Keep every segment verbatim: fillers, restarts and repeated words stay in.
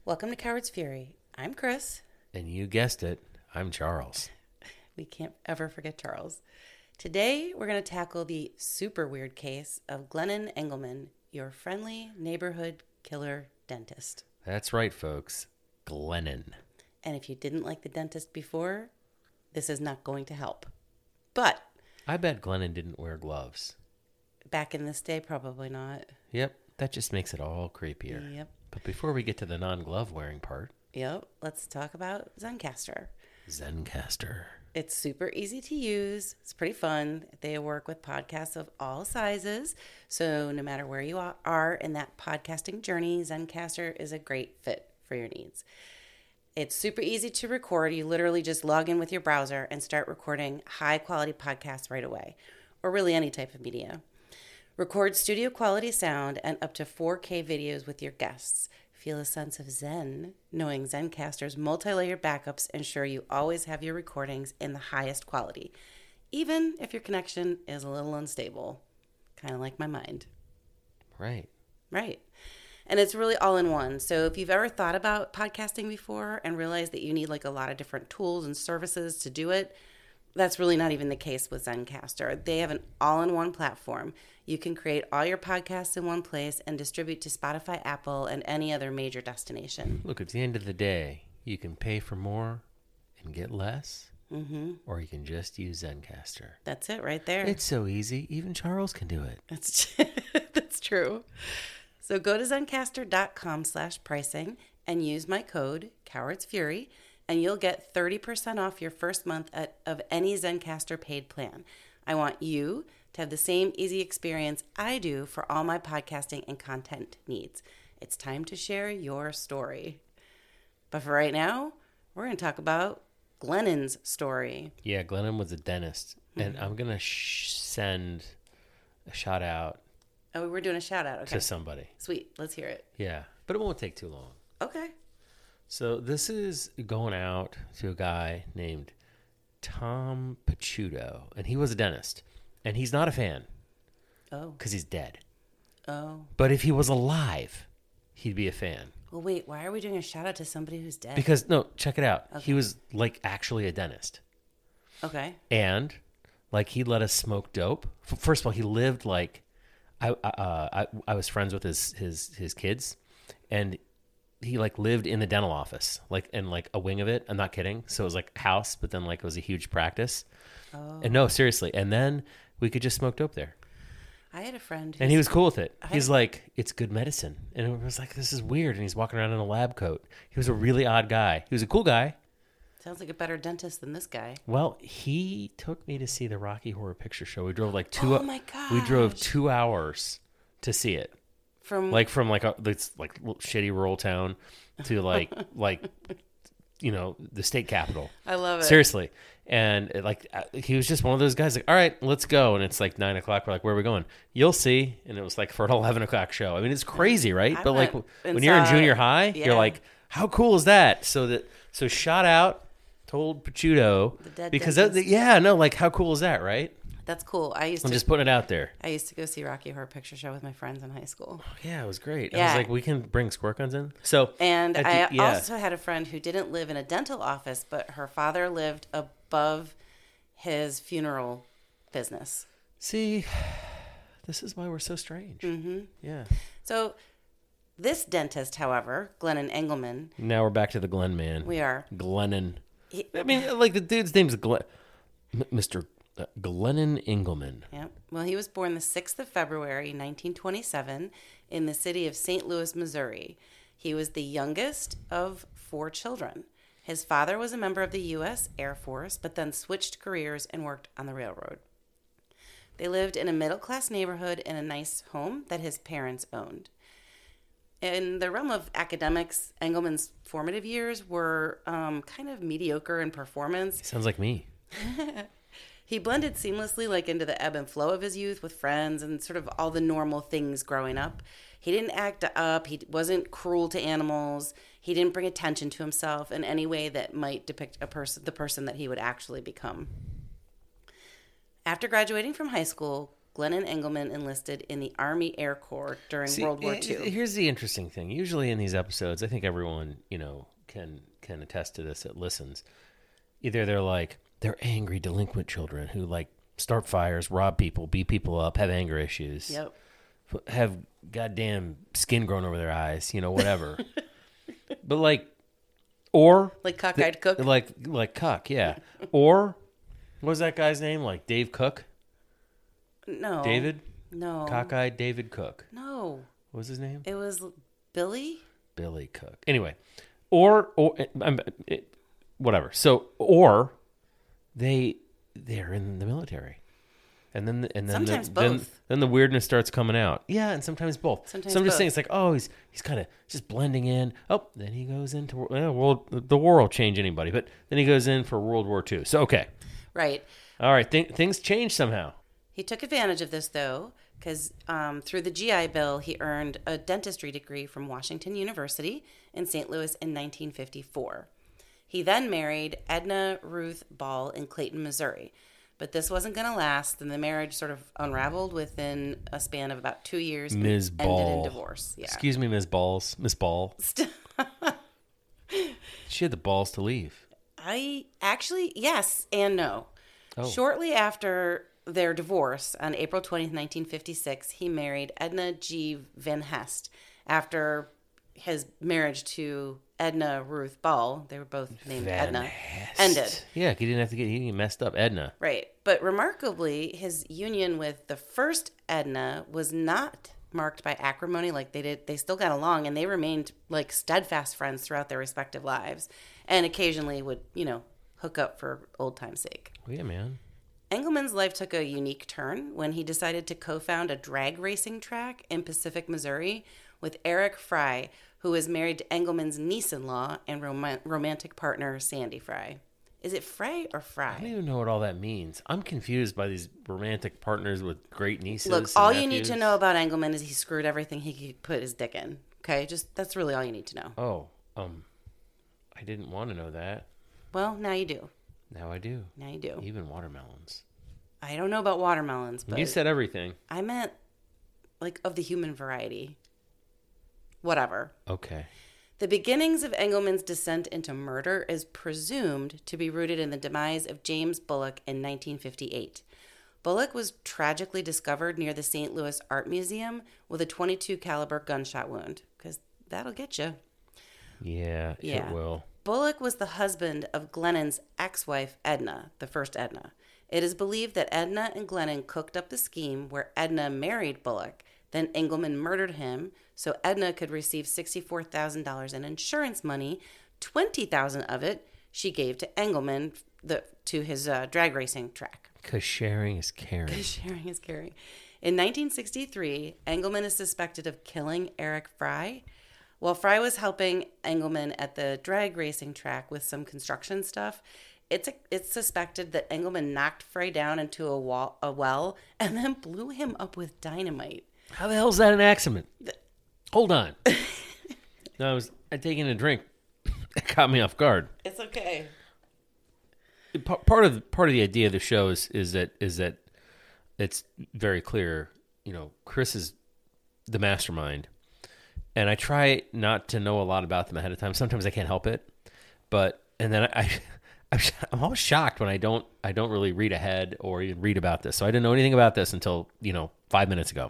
Welcome to Coward's Fury. I'm Chris. And you guessed it, I'm Charles. We can't ever forget Charles. Today, we're going to tackle the super weird case of Glennon Engelman, your friendly neighborhood killer dentist. That's right, folks. Glennon. And if you didn't like the dentist before, this is not going to help. But I bet Glennon didn't wear gloves. back in this day, probably not. Yep, that just makes it all creepier. Yep. But before we get to the non-glove wearing part, Yep. Let's talk about Zencastr. Zencastr. It's super easy to use. It's pretty fun. They work with podcasts of all sizes. So no matter where you are in that podcasting journey, Zencastr is a great fit for your needs. It's super easy to record. You literally just log in with your browser and start recording high quality podcasts right away, or really any type of media. Record studio quality sound and up to four K videos with your guests. Feel a sense of zen, knowing Zencastr's multi-layered backups ensure you always have your recordings in the highest quality, even if your connection is a little unstable, kind of like my mind. Right. Right. And it's really all in one. So if you've ever thought about podcasting before and realized that you need like a lot of different tools and services to do it, that's really not even the case with Zencastr. They have an all-in-one platform. You can create all your podcasts in one place and distribute to Spotify, Apple, and any other major destination. Look, at the end of the day, you can pay for more and get less, Mm-hmm. or you can just use Zencastr. That's it right there. It's so easy, even Charles can do it. That's that's true. So go to Zencastr.com slash pricing and use my code, Coward's Fury, and you'll get thirty percent off your first month at, of any Zencastr paid plan. I want you to have the same easy experience I do for all my podcasting and content needs. It's time to share your story. But for right now, we're going to talk about Glennon's story. Yeah, Glennon was a dentist, Mm-hmm. and I'm going to sh- send a shout out Oh, we're doing a shout out. Okay. to somebody. Sweet. Let's hear it. Yeah, but it won't take too long. Okay. So this is going out to a guy named Tom Picciuto, and he was a dentist, and he's not a fan Oh. because he's dead. Oh. But if he was alive, he'd be a fan. Well, wait, why are we doing a shout out to somebody who's dead? Because, no, check it out. Okay. He was, like, actually a dentist. Okay. And, like, he let us smoke dope. F- First of all, he lived, like, I uh, I, I was friends with his, his, his kids, and he, like, lived in the dental office, like, in, like, a wing of it. I'm not kidding. So it was, like, a house, but then, like, it was a huge practice. Oh. And, no, seriously. And then we could just smoke dope there. I had a friend who's, And he was cool with it. I- He's like, it's good medicine. And it was like, this is weird. And he's walking around in a lab coat. He was a really odd guy. He was a cool guy. sounds like a better dentist than this guy. Well, he took me to see the Rocky Horror Picture Show. We drove like two. Oh my gosh. We drove two hours to see it. From Like from like a this like little shitty rural town to like like you know the state capital. I love it. Seriously. And it, like uh, he was just one of those guys like, all right, let's go. And it's like nine o'clock. We're like, where are we going? You'll see. And it was like for an eleven o'clock show. I mean, it's crazy, right? I but like went when and you're in saw junior it. high, Yeah. you're like, how cool is that? So that so shout out to old Picciuto The dead because that, dentist. yeah, no, like how cool is that, right? That's cool. I used I'm to just putting it out there. I used to go see Rocky Horror Picture Show with my friends in high school. Yeah, it was great. I Yeah. was like, we can bring squirt guns in. So And at I the- yeah. also had a friend who didn't live in a dental office, but her father lived above his funeral business. see, this is why we're so strange. Mm-hmm. Yeah. So this dentist, however, Glennon Engelman, Now we're back to the Glenn man. we are. Glennon. He, I mean, like the dude's name's Glenn, M- Mister Uh, Glennon Engelman. Yep. Well, he was born the sixth of February, nineteen twenty-seven, in the city of Saint Louis, Missouri. He was the youngest of four children. His father was a member of the U S Air Force, but then switched careers and worked on the railroad. They lived in a middle-class neighborhood in a nice home that his parents owned. In the realm of academics, Engelman's formative years were um, kind of mediocre in performance. Sounds like me. He blended seamlessly like into the ebb and flow of his youth with friends and sort of all the normal things growing up. He didn't act up. He wasn't cruel to animals. He didn't bring attention to himself in any way that might depict a person, the person that he would actually become. After graduating from high school, Glennon Engelman enlisted in the Army Air Corps during See, World War eh, Two. Here's the interesting thing. Usually in these episodes, I think everyone, you know, can can attest to this that listens. Either they're like, they're angry, delinquent children who like start fires, rob people, beat people up, have anger issues. Yep. Have goddamn skin growing over their eyes, you know, whatever. But like, or Like cockeyed cook? like like Cuck, yeah. Or what was that guy's name? Like Dave Cook, No. David, No. cockeyed David Cook. No. What was his name? It was Billy? Billy Cook. Anyway, or or um, it, whatever. So or they they're in the military. And then, and then, Sometimes the, both. Then, then the weirdness starts coming out. Yeah, and sometimes both. Sometimes so I'm just both. saying, it's like, oh, he's he's kind of just blending in. Oh, then he goes into well, world. The war will change anybody, but then he goes in for World War Two. So okay, Right. all right, th- things change somehow. He took advantage of this, though, because um, through the G I Bill, he earned a dentistry degree from Washington University in Saint Louis in nineteen fifty-four. He then married Edna Ruth Ball in Clayton, Missouri. But this wasn't going to last, and the marriage sort of unraveled within a span of about two years. and Miz Ball. Ended in divorce. Yeah. Excuse me, Miz Balls, Miss Ball. She had the balls to leave. I actually, yes and no. Oh. Shortly after their divorce, on April twentieth, nineteen fifty-six, he married Edna G. Van Hest. After his marriage to Edna Ruth Ball, they were both named Van Edna, Hest. ended. Yeah, he didn't have to get. He messed up Edna. Right. But remarkably, his union with the first Edna was not marked by acrimony. Like they did, they still got along, and they remained like steadfast friends throughout their respective lives, and occasionally would, you know, hook up for old time's sake. Oh, yeah, man. Engelman's life took a unique turn when he decided to co-found a drag racing track in Pacific, Missouri with Eric Fry, who was married to Engelman's niece-in-law and rom- romantic partner, Sandy Fry. Is it Fry or I don't Fry? even know what all that means. I'm confused by these romantic partners with great nieces. Look, and all you need to nephews. know about Engelman is he screwed everything he could put his dick in. Okay? Just that's really all you need to know. Oh, um, I didn't want to know that. Well, now you do. Now I do. Now you do. Even watermelons. I don't know about watermelons, but You said everything. I meant like of the human variety. Whatever. Okay. The beginnings of Engelman's descent into murder is presumed to be rooted in the demise of James Bullock in nineteen fifty-eight. Bullock was tragically discovered near the Saint Louis Art Museum with a twenty-two caliber gunshot wound, because that'll get you. Yeah, Yeah. it will. Bullock was the husband of Glennon's ex-wife, Edna, the first Edna. It is believed that Edna and Glennon cooked up the scheme where Edna married Bullock, then Engelman murdered him so Edna could receive sixty-four thousand dollars in insurance money. twenty thousand dollars of it she gave to Engelman the, to his uh, drag racing track. Because sharing is caring. Sharing is caring. In nineteen sixty-three, Engelman is suspected of killing Eric Fry. While Fry was helping Engelman at the drag racing track with some construction stuff, it's a, it's suspected that Engelman knocked Fry down into a, wall, a well and then blew him up with dynamite. How the hell is that an accident? Hold on. No, I was I taking a drink. It caught me off guard. It's okay. P- Part of part of the idea of the show is is that is that it's very clear. You know, Chris is the mastermind, and I try not to know a lot about them ahead of time. Sometimes I can't help it, but and then I. I I'm always shocked when I don't I don't really read ahead or even read about this. So I didn't know anything about this until, you know, five minutes ago.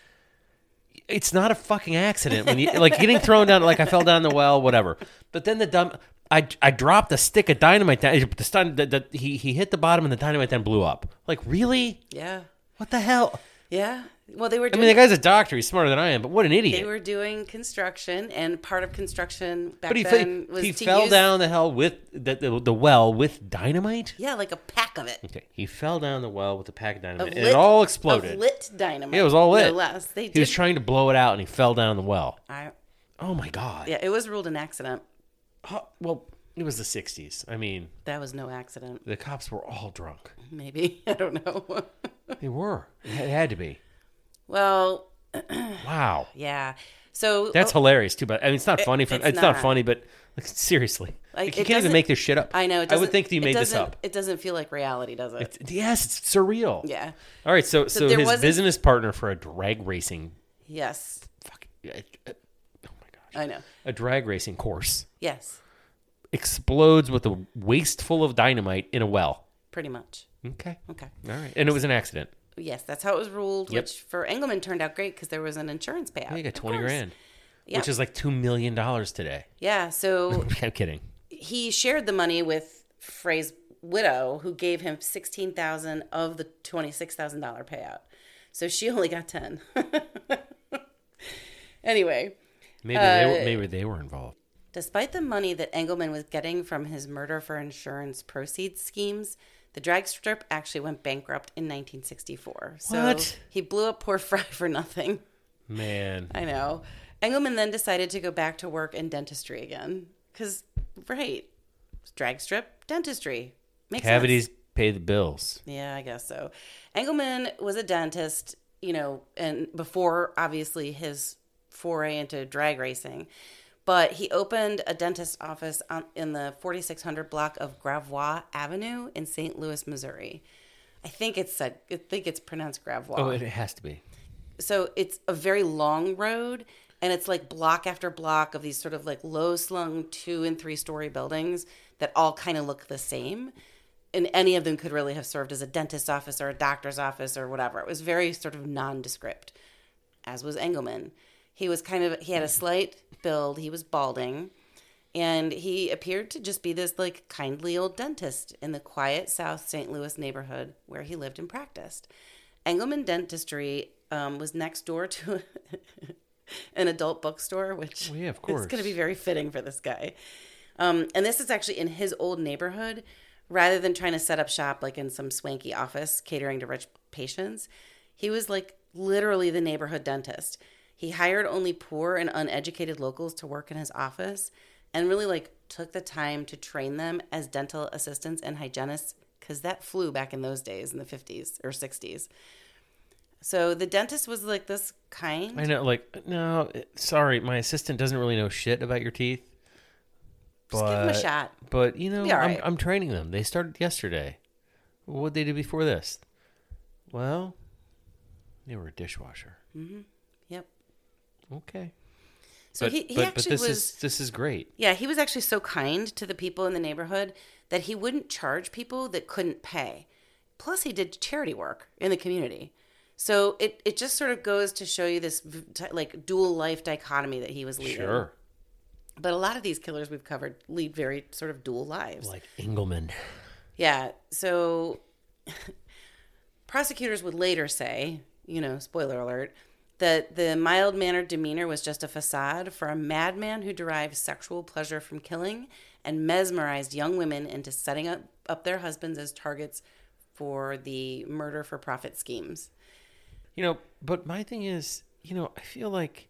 It's not a fucking accident when you like getting thrown down, like I fell down the well, whatever. But then the dumb, I, I dropped a stick of dynamite down. The, stun, the, the, he he hit the bottom and the dynamite then blew up. Like, really? Yeah. What the hell? Yeah. Well, they were I doing, mean, the guy's a doctor. He's smarter than I am, but what an idiot. they were doing construction, and part of construction back but he, then fe- was he to fell use, down the hell with the, the, the well with dynamite? Yeah, like a pack of it. Okay, he fell down the well with a pack of dynamite, Of and lit- it all exploded. Of lit dynamite. Yeah, it was all lit. No less. They did. He was trying to blow it out, and he fell down the well. I, Oh my god! yeah, it was ruled an accident. Huh, well, it was the sixties. I mean, That was no accident. the cops were all drunk. Maybe. I don't know. They were. It had- it had to be. Well, Wow, yeah. So that's oh, hilarious too. But I mean, it's not funny. For, it's it's, not. not. funny, but like, seriously, Like, Like, you it can't even doesn't- make this shit up. I know. It I would doesn't- think that you it made this doesn't- up. It doesn't feel like reality, does it? It's, yes, it's surreal. Yeah. All right, so so, there his wasn't- business partner for a drag racing, Yes. fuck, uh, uh, oh my gosh, I know. a drag racing course Yes. explodes with a waist full of dynamite in a well. Pretty much. Okay, Okay. all right, and it was an accident. Yes, that's how it was ruled, Yep. which for Engelman turned out great because there was an insurance payout. Oh, you got Of twenty course. grand, Yep. which is like two million dollars today. Yeah, so I'm kidding. he shared the money with Frey's widow, who gave him sixteen thousand dollars of the twenty-six thousand dollars payout. So she only got ten. Anyway, Maybe they Uh, were, maybe they were involved. despite the money that Engelman was getting from his murder for insurance proceeds schemes, the drag strip actually went bankrupt in nineteen sixty-four. So What? he blew up poor Fry for nothing. Man, I know. Engelman then decided to go back to work in dentistry again. Because, right, drag strip, dentistry. Makes cavities sense. pay the bills. Yeah, I guess so. Engelman was a dentist, you know, and before, obviously, his foray into drag racing. But he opened a dentist office on, in the forty-six hundred block of Gravois Avenue in Saint Louis, Missouri. I think it's said, I think it's pronounced Gravois. Oh, it has to be. So it's a very long road, and it's like block after block of these sort of like low slung two and three story buildings that all kind of look the same. And any of them could really have served as a dentist's office or a doctor's office or whatever. It was very sort of nondescript, as was Engelman. He was kind of, he had a slight build, he was balding, and he appeared to just be this like kindly old dentist in the quiet South Saint Louis neighborhood where he lived and practiced. Engelman Dentistry um, was next door to an adult bookstore, which Well, yeah, of course. is going to be very fitting for this guy. Um, and this is actually in his old neighborhood, rather than trying to set up shop like in some swanky office catering to rich patients. He was like literally the neighborhood dentist. He hired only poor and uneducated locals to work in his office and really like took the time to train them as dental assistants and hygienists, because that flew back in those days in the fifties or sixties. So the dentist was like this kind. I know, like, no, sorry, my assistant doesn't really know shit about your teeth. Just give him a shot. But, you know, Be all I'm, right. I'm training them. They started yesterday. What'd they do before this? Well, they were a dishwasher. Yep. Okay. So but, he, he but, actually but this was. is this is great. Yeah, he was actually so kind to the people in the neighborhood that he wouldn't charge people that couldn't pay. Plus, he did charity work in the community. So it, it just sort of goes to show you this v- t- like dual life dichotomy that he was leading. Sure. But a lot of these killers we've covered lead very sort of dual lives. Like Engelman. Yeah. So prosecutors would later say, you know, spoiler alert, that the mild-mannered demeanor was just a facade for a madman who derived sexual pleasure from killing and mesmerized young women into setting up, up their husbands as targets for the murder-for-profit schemes. You know, but my thing is, you know, I feel like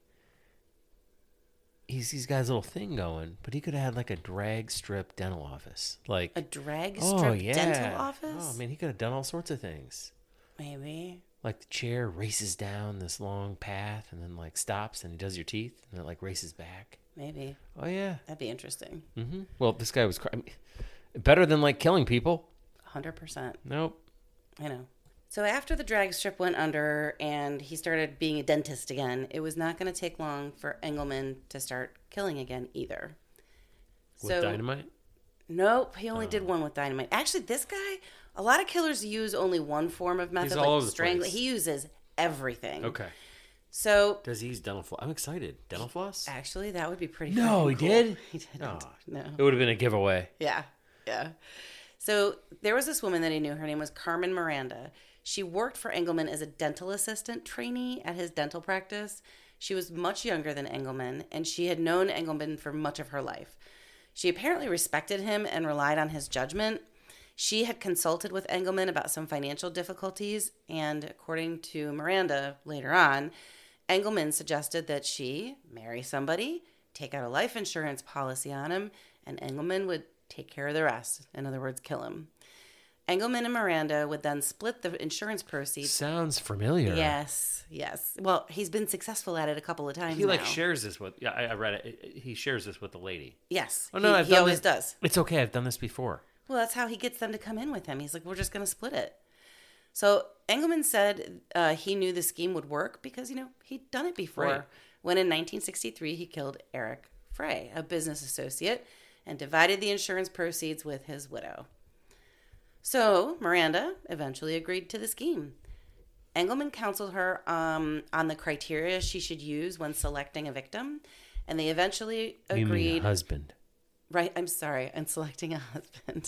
he's he's got his little thing going, but he could have had like a drag strip dental office. Like A drag oh, strip yeah. dental office? Oh, man, he could have done all sorts of things. Maybe. Like the chair races down this long path and then like stops and he does your teeth and it like races back. Maybe. Oh yeah. That'd be interesting. Mm-hmm. Well, this guy was cr- I mean, better than like killing people. one hundred percent. Nope. I know. So after the drag strip went under and he started being a dentist again, it was not going to take long for Engelman to start killing again either. With so, dynamite. Nope, he only did one with dynamite. Actually, this guy, a lot of killers use only one form of method, all over like the strangling. place. He uses everything. Okay. So Does he use dental floss? I'm excited. Dental floss? actually, that would be pretty. No, freaking he cool. did? He didn't. Oh. No. It would have been a giveaway. Yeah, yeah. So there was this woman that he knew. Her name was Carmen Miranda. She worked for Engelman as a dental assistant trainee at his dental practice. She was much younger than Engelman, and she had known Engelman for much of her life. She apparently respected him and relied on his judgment. She had consulted with Engelman about some financial difficulties, and according to Miranda later on, Engelman suggested that she marry somebody, take out a life insurance policy on him, and Engelman would take care of the rest. In other words, kill him. Engelman and Miranda would then split the insurance proceeds. Sounds familiar. Yes, yes. Well, he's been successful at it a couple of times He like now. shares this with. Yeah, I, I read it. He shares this with the lady. Yes. Oh no, he, I've he done always this. does. It's okay. I've done this before. Well, that's how he gets them to come in with him. He's like, we're just going to split it. So Engelman said uh, he knew the scheme would work because, you know, he'd done it before. Right. When in nineteen sixty-three, he killed Eric Frey, a business associate, and divided the insurance proceeds with his widow. So Miranda eventually agreed to the scheme. Engelman counseled her um, on the criteria she should use when selecting a victim, and they eventually agreed. You mean husband? Right, I'm sorry, and selecting a husband.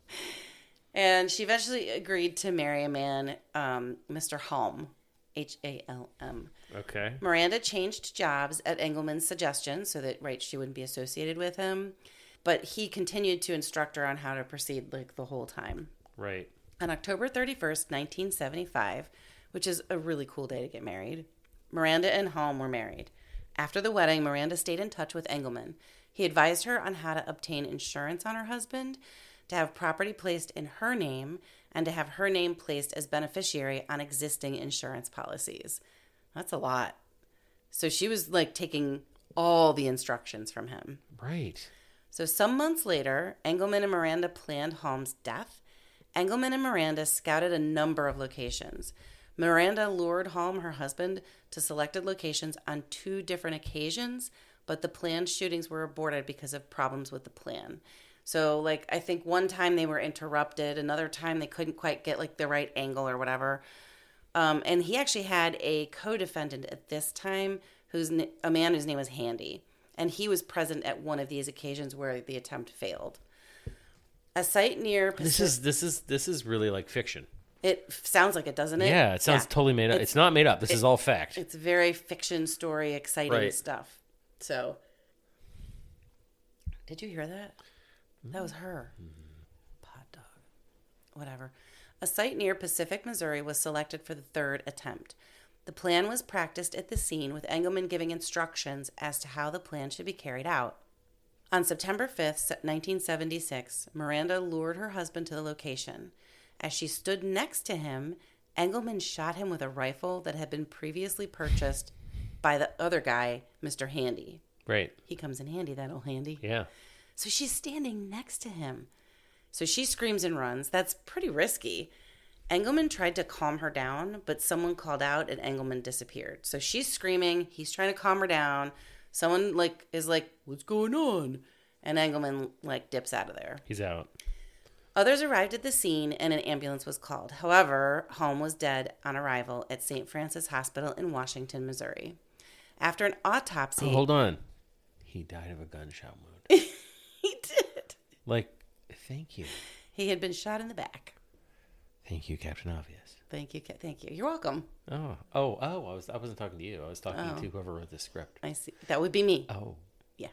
And she eventually agreed to marry a man, um, Mister Halm, H A L M. Okay. Miranda changed jobs at Engelman's suggestion so that, right, she wouldn't be associated with him. But he continued to instruct her on how to proceed, like, the whole time. Right. On October thirty-first, nineteen seventy-five, which is a really cool day to get married, Miranda and Halm were married. After the wedding, Miranda stayed in touch with Engelman. He advised her on how to obtain insurance on her husband, to have property placed in her name, and to have her name placed as beneficiary on existing insurance policies. That's a lot. So she was like taking all the instructions from him. Right. So some months later, Engelman and Miranda planned Halm's death. Engelman and Miranda scouted a number of locations. Miranda lured Halm, her husband, to selected locations on two different occasions, but the planned shootings were aborted because of problems with the plan. So, like, I think one time they were interrupted. Another time they couldn't quite get, like, the right angle or whatever. Um, and he actually had a co-defendant at this time, who's a man whose name was Handy. And he was present at one of these occasions where the attempt failed. A site near Pacific... This is this is this is really like fiction. It f- sounds like it, doesn't it? Yeah, it sounds Yeah. totally made up. It's, It's- not made up. This it- is all fact. It's very fiction story, exciting Right. stuff. So, did you hear that? That was her. Pod dog. Whatever. A site near Pacific, Missouri was selected for the third attempt. The plan was practiced at the scene, with Engelman giving instructions as to how the plan should be carried out. On September fifth, nineteen seventy-six, Miranda lured her husband to the location. As she stood next to him, Engelman shot him with a rifle that had been previously purchased by the other guy, Mister Handy. Right. He comes in handy, that old Handy. Yeah. So she's standing next to him. So she screams and runs. That's pretty risky. Engelman tried to calm her down, but someone called out and Engelman disappeared. So she's screaming. He's trying to calm her down. Someone like is like, "What's going on?" And Engelman like dips out of there. He's out. Others arrived at the scene and an ambulance was called. However, Halm was dead on arrival at Saint Francis Hospital in Washington, Missouri. After an autopsy... Oh, hold on. He died of a gunshot wound. He did. Like, thank you. He had been shot in the back. Thank you, Captain Obvious. Thank you. Ca- Thank you. You're welcome. Oh, oh, oh! I was I wasn't talking to you. I was talking Oh. to whoever wrote the script. I see. That would be me. Oh. Yeah.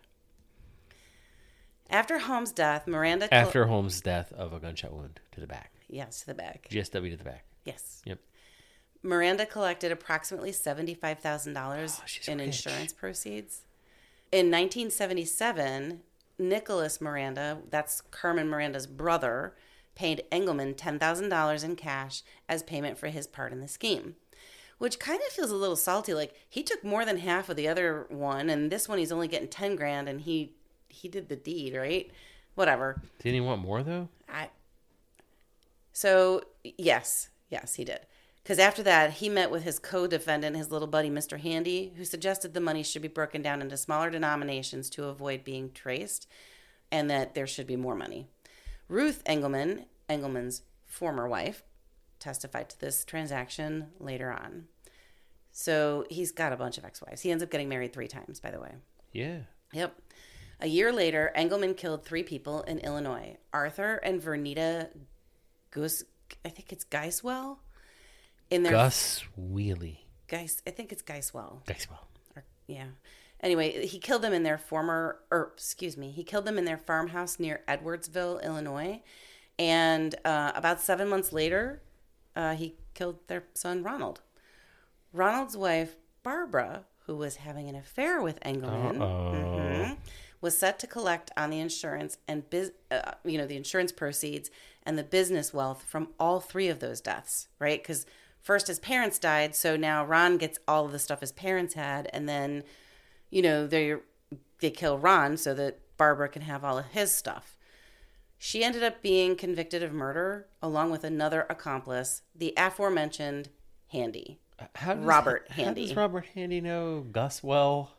After Holmes' death, Miranda... cl- After Holmes' death of a gunshot wound to the back. Yes, to the back. G S W to the back. Yes. Yep. Miranda collected approximately seventy-five thousand dollars Oh, she's in rich. insurance proceeds. In nineteen seventy-seven, Nicholas Miranda, that's Carmen Miranda's brother, paid Engelman ten thousand dollars in cash as payment for his part in the scheme, which kind of feels a little salty. Like, he took more than half of the other one, and this one he's only getting ten grand, and he he did the deed, right? Whatever. Didn't he want more, though? I. So, yes. Yes, he did. Because after that, he met with his co-defendant, his little buddy, Mister Handy, who suggested the money should be broken down into smaller denominations to avoid being traced, and that there should be more money. Ruth Engelman, Engelman's former wife, testified to this transaction later on. So he's got a bunch of ex-wives. He ends up getting married three times, by the way. Yeah. Yep. A year later, Engelman killed three people in Illinois. Arthur and Vernita Gus, I think it's Geiswell. In their Gus Wheely. Geis, I think it's Geiswell. Geiswell. Or, yeah. Anyway, he killed them in their former, or excuse me, he killed them in their farmhouse near Edwardsville, Illinois. And uh, about seven months later, uh, he killed their son, Ronald. Ronald's wife, Barbara, who was having an affair with Engelman, Uh-oh. mhm, was set to collect on the insurance and biz, uh, you know, the insurance proceeds and the business wealth from all three of those deaths, right? Because first his parents died, so now Ron gets all of the stuff his parents had, and then, you know, they they kill Ron so that Barbara can have all of his stuff. She ended up being convicted of murder along with another accomplice, the aforementioned Handy. How does, Robert how Handy. does Robert Handy know Gus well?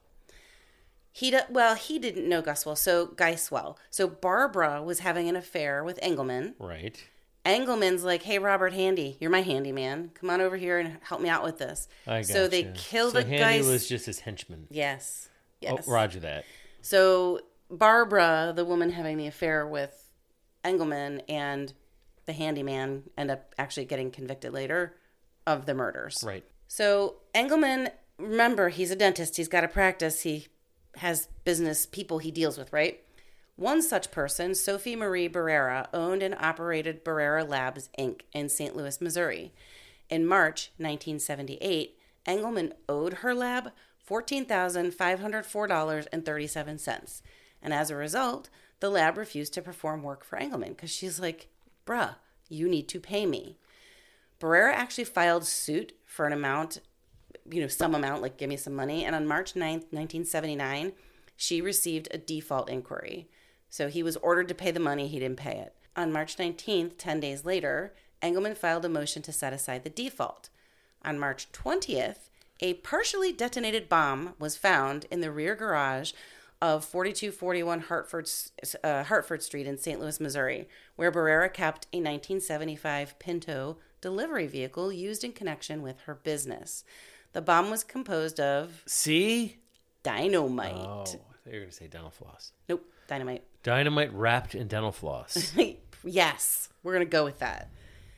He do, well, he didn't know Gus well, so Geis well. So Barbara was having an affair with Engelman. Right. Engelman's like, "Hey, Robert Handy, you're my handyman. Come on over here and help me out with this." I so gotcha. they kill so the Handy Geis. was just his henchman. Yes. Yes. Oh, roger that. So Barbara, the woman having the affair with Engelman, and the handyman end up actually getting convicted later of the murders. Right. So Engelman, remember, he's a dentist. He's got to practice. He has business people he deals with, right? One such person, Sophie Marie Barrera, owned and operated Barrera Labs, Incorporated in Saint Louis, Missouri. In March nineteen seventy-eight, Engelman owed her lab fourteen thousand five hundred four dollars and thirty-seven cents. And as a result, the lab refused to perform work for Engelman because she's like, "Bruh, you need to pay me." Barrera actually filed suit for an amount, you know, some amount, like give me some money. And on March ninth, nineteen seventy-nine, she received a default inquiry. So he was ordered to pay the money. He didn't pay it. On March nineteenth, ten days later, Engelman filed a motion to set aside the default. On March twentieth, a partially detonated bomb was found in the rear garage of forty-two forty-one Hartford, uh, Hartford Street in Saint Louis, Missouri, where Barrera kept a nineteen seventy-five Pinto delivery vehicle used in connection with her business. The bomb was composed of... See? Dynamite. Oh, I thought you were going to say dental floss. Nope, dynamite. Dynamite wrapped in dental floss. Yes, we're going to go with that.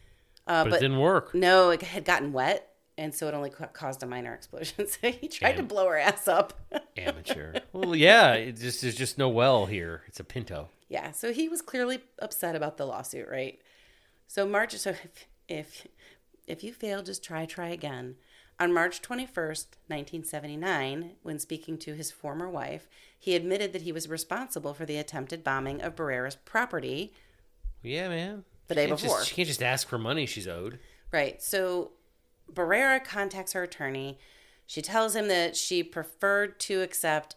Uh, but, but it didn't work. No, it had gotten wet, and so it only ca- caused a minor explosion. So he tried Am- to blow her ass up. Amateur. Well, yeah, it just, there's just no well here. It's a Pinto. Yeah, so he was clearly upset about the lawsuit, right? So March, so if if, if you fail, just try, try again. On March twenty-first, nineteen seventy-nine, when speaking to his former wife, he admitted that he was responsible for the attempted bombing of Barrera's property. Yeah, man. The day She can't before. Just, she can't just ask for money she's owed. Right. So Barrera contacts her attorney. She tells him that she preferred to accept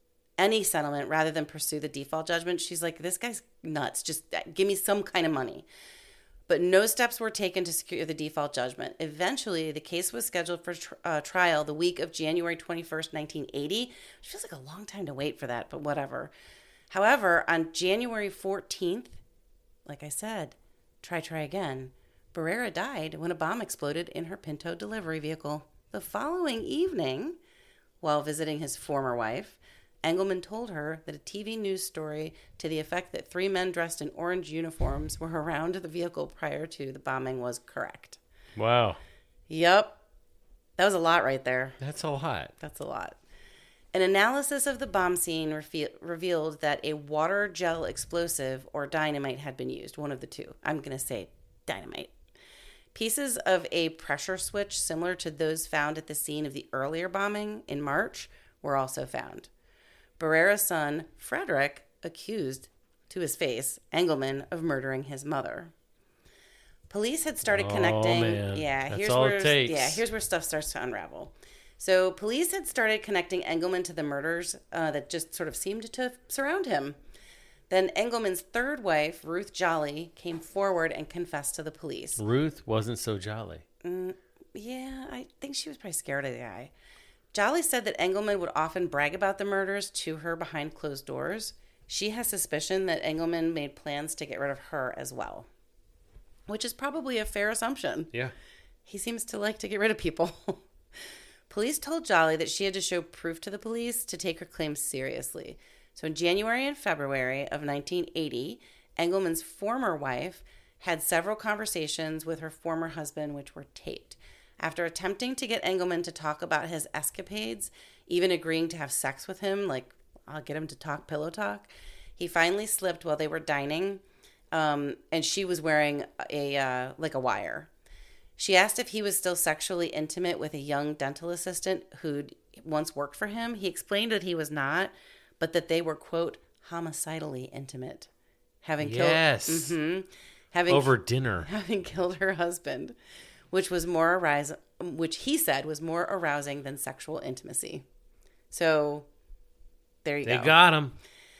any settlement rather than pursue the default judgment. She's like, "This guy's nuts. Just give me some kind of money." But no steps were taken to secure the default judgment. Eventually, the case was scheduled for tr- uh, trial the week of January twenty-first, nineteen eighty, which feels like a long time to wait for that, but whatever. However, on January fourteenth, like I said, try, try again, Barrera died when a bomb exploded in her Pinto delivery vehicle. The following evening, while visiting his former wife, Engelman told her that a T V news story to the effect that three men dressed in orange uniforms were around the vehicle prior to the bombing was correct. Wow. Yep. That was a lot right there. That's a lot. That's a lot. An analysis of the bomb scene refe- revealed that a water gel explosive or dynamite had been used, one of the two. I'm going to say dynamite. Pieces of a pressure switch similar to those found at the scene of the earlier bombing in March were also found. Barrera's son, Frederick, accused, to his face, Engelman of murdering his mother. Police had started Oh, connecting. man. Yeah, That's here's all where it takes. yeah, here's where stuff starts to unravel. So police had started connecting Engelman to the murders uh, that just sort of seemed to surround him. Then Engelman's third wife, Ruth Jolly, came forward and confessed to the police. Ruth wasn't so jolly. Mm, yeah, I think she was probably scared of the guy. Jolly said that Engelman would often brag about the murders to her behind closed doors. She has suspicion that Engelman made plans to get rid of her as well, which is probably a fair assumption. Yeah. He seems to like to get rid of people. Police told Jolly that she had to show proof to the police to take her claims seriously. So in January and February of nineteen eighty, Engelman's former wife had several conversations with her former husband, which were taped. After attempting to get Engelman to talk about his escapades, even agreeing to have sex with him, like, I'll get him to talk pillow talk, he finally slipped while they were dining, um, and she was wearing a uh, like a wire. She asked if he was still sexually intimate with a young dental assistant who'd once worked for him. He explained that he was not, but that they were, quote, homicidally intimate, having Yes. killed, mm-hmm, having Over dinner. having killed her husband, which was more arousing, which he said was more arousing than sexual intimacy. So, there you They go. got him.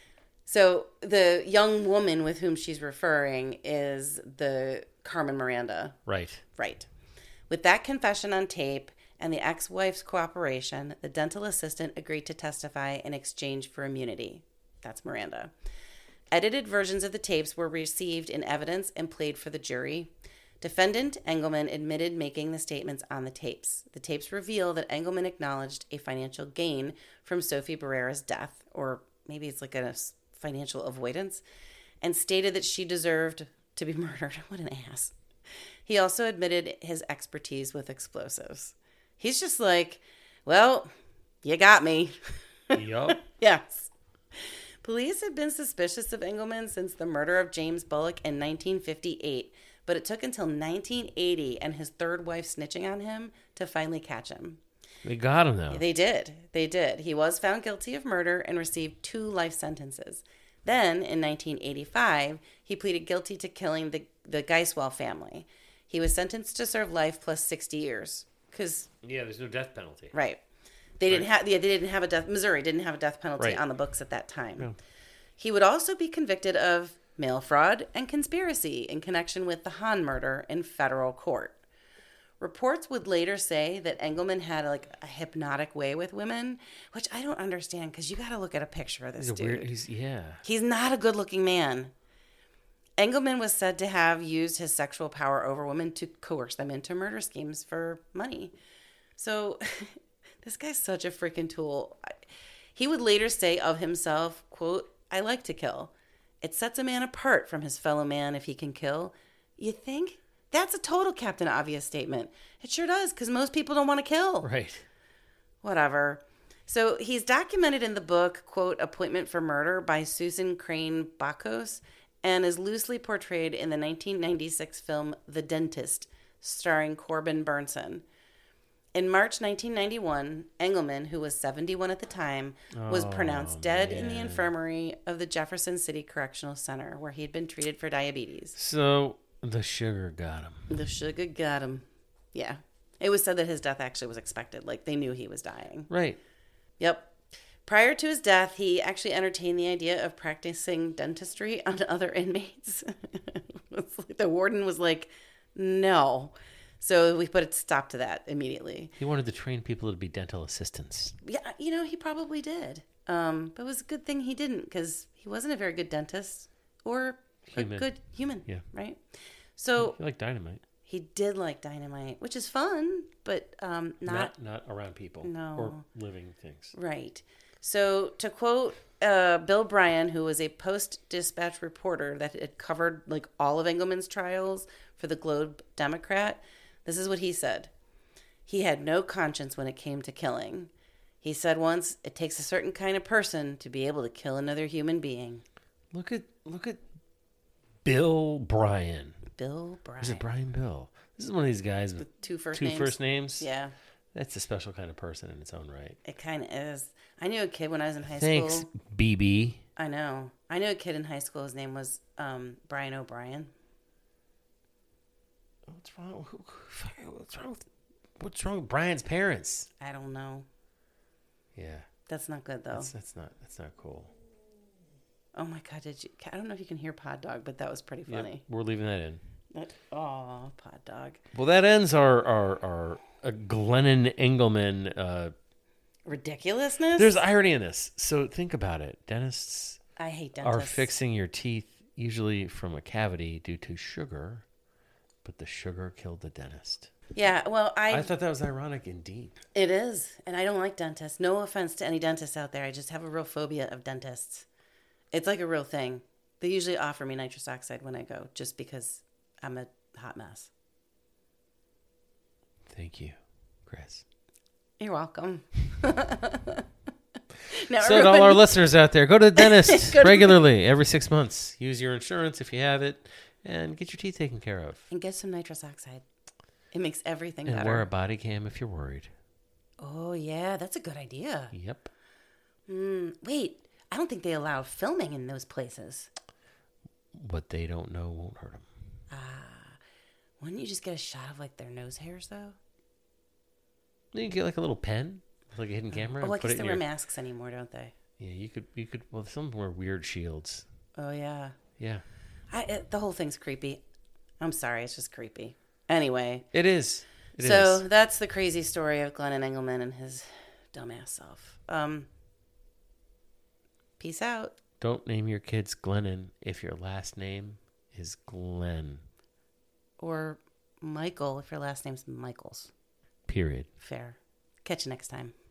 So the young woman with whom she's referring is the Carmen Miranda. Right. Right. With that confession on tape and the ex-wife's cooperation, the dental assistant agreed to testify in exchange for immunity. That's Miranda. Edited versions of the tapes were received in evidence and played for the jury. Defendant Engelman admitted making the statements on the tapes. The tapes reveal that Engelman acknowledged a financial gain from Sophie Barrera's death, or maybe it's like a financial avoidance, and stated that she deserved to be murdered. What an ass. He also admitted his expertise with explosives. He's just like, well, you got me. Yup. Yes. Police had been suspicious of Engelman since the murder of James Bullock in nineteen fifty-eight, but it took until nineteen eighty and his third wife snitching on him to finally catch him. They got him, though. They did. They did. He was found guilty of murder and received two life sentences. Then, in nineteen eighty-five, he pleaded guilty to killing the, the Geiswell family. He was sentenced to serve life plus sixty years. Because Yeah, there's no death penalty. Right. They didn't Right. have. Yeah, they didn't have a death. Missouri didn't have a death penalty Right. on the books at that time. No. He would also be convicted of mail fraud and conspiracy in connection with the Hahn murder in federal court. Reports would later say that Engelman had like a hypnotic way with women, which I don't understand because you got to look at a picture of this He's a dude. weird. He's yeah. He's not a good-looking man. Engelman was said to have used his sexual power over women to coerce them into murder schemes for money. So this guy's such a freaking tool. He would later say of himself, quote, "I like to kill. It sets a man apart from his fellow man if he can kill." You think? That's a total Captain Obvious statement. It sure does, because most people don't want to kill. Right. Whatever. So he's documented in the book, quote, Appointment for Murder by Susan Crane Bacos, and is loosely portrayed in the nineteen ninety-six film The Dentist, starring Corbin Burnson. In March nineteen ninety-one, Engelman, who was seventy-one at the time, was Oh, pronounced dead in the man. infirmary of the Jefferson City Correctional Center, where he had been treated for diabetes. So the sugar got him. The sugar got him. Yeah. It was said that his death actually was expected. Like, they knew he was dying. Right. Yep. Prior to his death, he actually entertained the idea of practicing dentistry on other inmates. It's like the warden was like, no. So we put a stop to that immediately. He wanted to train people to be dental assistants. Yeah, you know, he probably did. Um, but it was a good thing he didn't, because he wasn't a very good dentist or Human. a good human. Yeah. Right? So You like dynamite. he did like dynamite, which is fun, but um, not, Not not around people. No. Or living things. right. So to quote uh, Bill Bryan, who was a Post-Dispatch reporter that had covered like all of Engelman's trials for the Globe Democrat, this is what he said. He had no conscience when it came to killing. He said once, "It takes a certain kind of person to be able to kill another human being." Look at look at Bill Bryan. Bill Bryan. Is it Brian Bill? This is one of these guys with Two first two names. first names. Yeah, That's a special kind of person in its own right. it kind of is. I knew a kid when I was in high Thanks, school. B B. I know. I knew a kid in high school. His name was um, Brian O'Brien. What's wrong? Who- who- What's wrong with What's wrong with Brian's parents? I don't know. Yeah, That's not good though. that's that's not that's not cool. Oh my god! Did you? I don't know if you can hear Pod Dog, but that was pretty Yep, funny. we're leaving that in. Oh, Pod Dog. Well, that ends our our our uh, Glennon Engelman. Uh, Ridiculousness. there's irony in this. So think about it. Dentists I hate dentists. are fixing your teeth usually from a cavity due to sugar, but the sugar killed the dentist. Yeah. Well, I. I thought that was ironic indeed. It is, and I don't like dentists. No offense to any dentists out there. I just have a real phobia of dentists. It's like a real thing. They usually offer me nitrous oxide when I go, just because I'm a hot mess. Thank you, Chris. You're welcome. Now, So to all our listeners out there, go to the dentist Go to- regularly, every six months. Use your insurance if you have it, and get your teeth taken care of. and get some nitrous oxide. It makes everything And better. wear a body cam if you're worried. Oh yeah, that's a good idea. Yep. Mm, wait, I don't think they allow filming in those places. What they don't know won't hurt them. Ah, wouldn't you just get a shot of like their nose hairs though? You can get like a little pen, like a hidden camera. Oh, and I put guess it they in wear your... masks anymore, don't they? Yeah, you could. You could. Well, some wear weird shields. Oh yeah. Yeah. I, it, the whole thing's creepy. I'm sorry, it's just creepy. Anyway. It is. It so is. that's the crazy story of Glennon Engelman and his dumbass self. Um. Peace out. Don't name your kids Glennon if your last name is Glenn. Or Michael if your last name's Michaels. Period. Fair. Catch you next time.